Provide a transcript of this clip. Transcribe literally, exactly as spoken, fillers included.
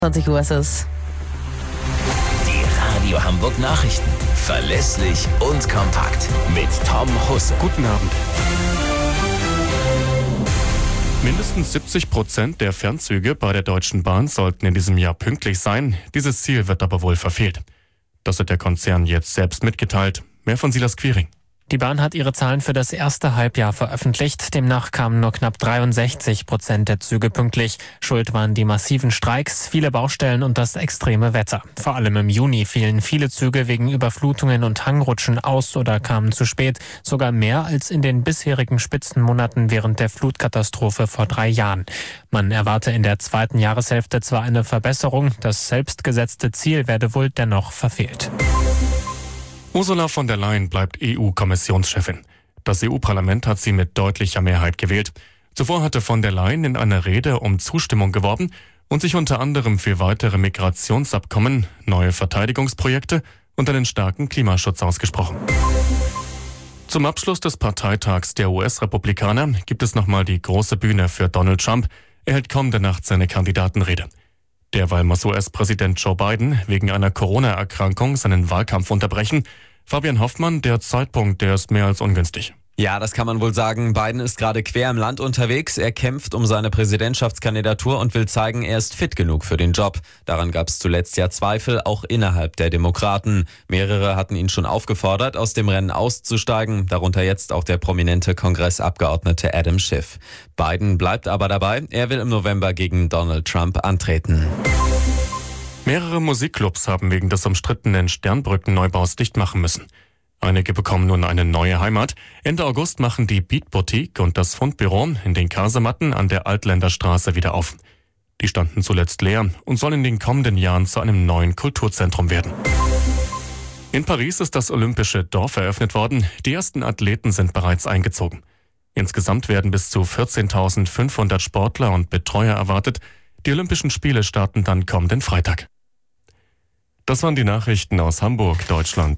zwanzig Uhr ist es. Die Radio Hamburg Nachrichten. Verlässlich und kompakt. Mit Tom Husse. Guten Abend. Mindestens siebzig Prozent der Fernzüge bei der Deutschen Bahn sollten in diesem Jahr pünktlich sein. Dieses Ziel wird aber wohl verfehlt. Das hat der Konzern jetzt selbst mitgeteilt. Mehr von Silas Quiring. Die Bahn hat ihre Zahlen für das erste Halbjahr veröffentlicht. Demnach kamen nur knapp dreiundsechzig Prozent der Züge pünktlich. Schuld waren die massiven Streiks, viele Baustellen und das extreme Wetter. Vor allem im Juni fielen viele Züge wegen Überflutungen und Hangrutschen aus oder kamen zu spät. Sogar mehr als in den bisherigen Spitzenmonaten während der Flutkatastrophe vor drei Jahren. Man erwarte in der zweiten Jahreshälfte zwar eine Verbesserung, das selbstgesetzte Ziel werde wohl dennoch verfehlt. Ursula von der Leyen bleibt E U-Kommissionschefin. Das E U-Parlament hat sie mit deutlicher Mehrheit gewählt. Zuvor hatte von der Leyen in einer Rede um Zustimmung geworben und sich unter anderem für weitere Migrationsabkommen, neue Verteidigungsprojekte und einen starken Klimaschutz ausgesprochen. Zum Abschluss des Parteitags der U S-Republikaner gibt es nochmal die große Bühne für Donald Trump. Er hält kommende Nacht seine Kandidatenrede. Derweil muss U S-Präsident Joe Biden wegen einer Corona-Erkrankung seinen Wahlkampf unterbrechen. Fabian Hoffmann, der Zeitpunkt, der ist mehr als ungünstig. Ja, das kann man wohl sagen. Biden ist gerade quer im Land unterwegs. Er kämpft um seine Präsidentschaftskandidatur und will zeigen, er ist fit genug für den Job. Daran gab es zuletzt ja Zweifel, auch innerhalb der Demokraten. Mehrere hatten ihn schon aufgefordert, aus dem Rennen auszusteigen, darunter jetzt auch der prominente Kongressabgeordnete Adam Schiff. Biden bleibt aber dabei. Er will im November gegen Donald Trump antreten. Mehrere Musikclubs haben wegen des umstrittenen Sternbrückenneubaus dicht machen müssen. Einige bekommen nun eine neue Heimat. Ende August machen die Beat Boutique und das Fundbüro in den Kasematten an der Altländerstraße wieder auf. Die standen zuletzt leer und sollen in den kommenden Jahren zu einem neuen Kulturzentrum werden. In Paris ist das Olympische Dorf eröffnet worden. Die ersten Athleten sind bereits eingezogen. Insgesamt werden bis zu vierzehntausendfünfhundert Sportler und Betreuer erwartet. Die Olympischen Spiele starten dann kommenden Freitag. Das waren die Nachrichten aus Hamburg, Deutschland.